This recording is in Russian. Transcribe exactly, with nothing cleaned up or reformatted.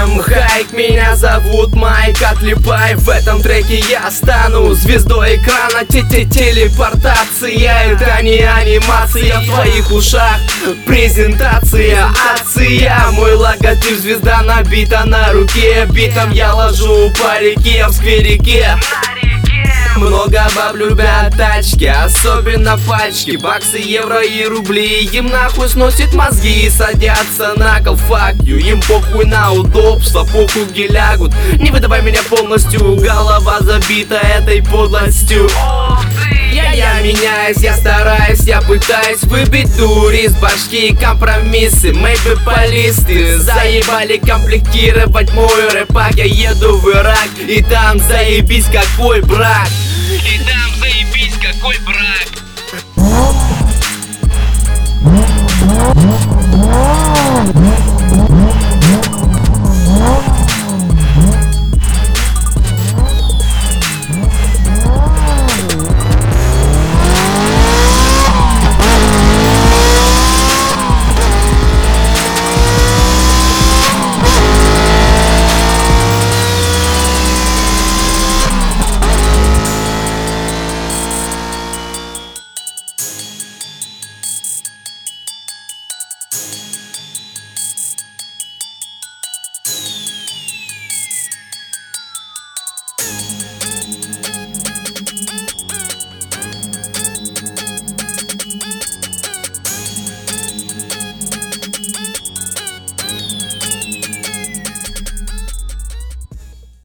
всем хайк, меня зовут Майк, отлипай. В этом треке я стану звездой экрана. Телепортация, это не анимация. В твоих ушах презентация, ация. Мой логотип, звезда набита на руке. Битом я ложу по реке, в скверике. Много баб любят тачки, особенно пачки. Баксы, евро и рубли им нахуй сносит мозги и садятся на кол. Fuck you, им похуй на удобство, похуй где лягут. Не выдавай меня полностью, голова забита этой подлостью. Я, я меняюсь, я стараюсь, я пытаюсь выбить дурь из башки. Компромиссы, maybe полисты заебали комплектировать мой рэпак. Я еду в Ирак, и там заебись какой брак. И там заебись какой брак.